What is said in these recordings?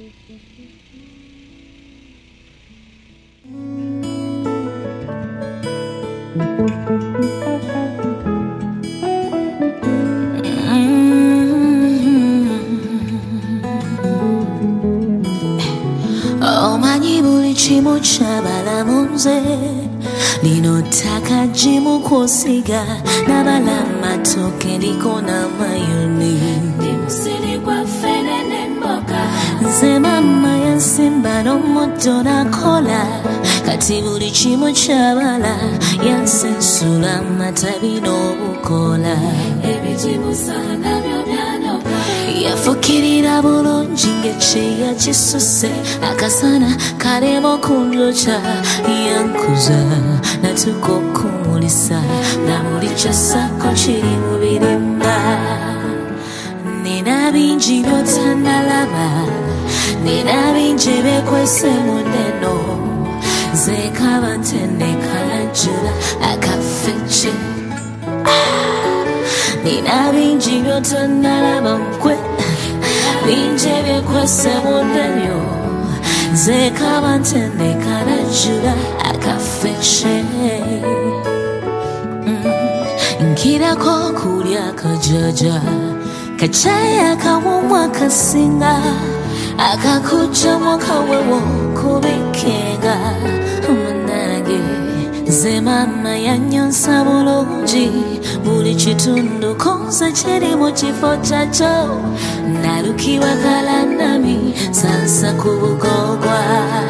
Omanyi buli kimu kyabala munze ninotaka jimu kusiga nabala matoke liko na mayoni nimsiri kwa fenene mboka nze mama yansimba n'omutto nakola kati buli kimu kyabala yansensula matabi n'obukola ebijibusa nabyo byanoka yafukirira bulungi ng'ekyeya kisuse akasana kalema okunjokya yankuza natuka okumulisa na buli kyasako kiri mu birimba nina bingi by'otannalaba nina bingi bekwese mu nneno zeekaba ntendeka najjula akafekke nina bingi by'otannalaba nkwe bingi ebyekwese mu nneno zeekaba ntendeka najjula akafekke nkirako kulya akajaja kacayi akawumu akasinga akakujjamu kawewo kubikenga munange nze mama yanyonsa bulungi buli kitundu konse kiri mu kifo kyakyo nalukibwa kalanami sansa ku bugogwa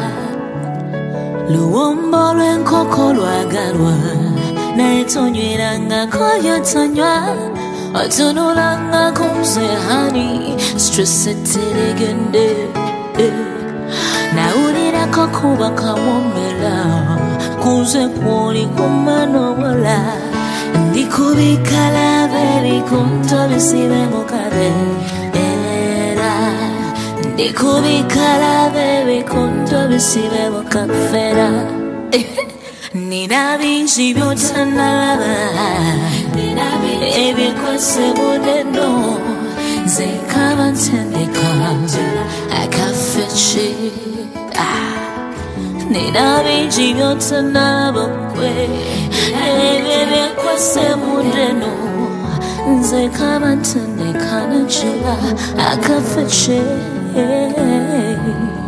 luwombo lw'enkoko lwagalwa naye tonywerangako byotonywa otunulangako nze hani stress eteregende nawulirako kuba kawomera kunze kwoli kumanobola ndikubika ebikunto bisibe mu kaveera ndikubika ebikunto bisibe mu kaveera nina bingi by'otannalaba ebikwese mu nneno zeekaba ntendeka akafekke nina bingi by'otannalaba ggwe ebyo ebikwese mu nneno nzeekaba ntendeka najjula akafekke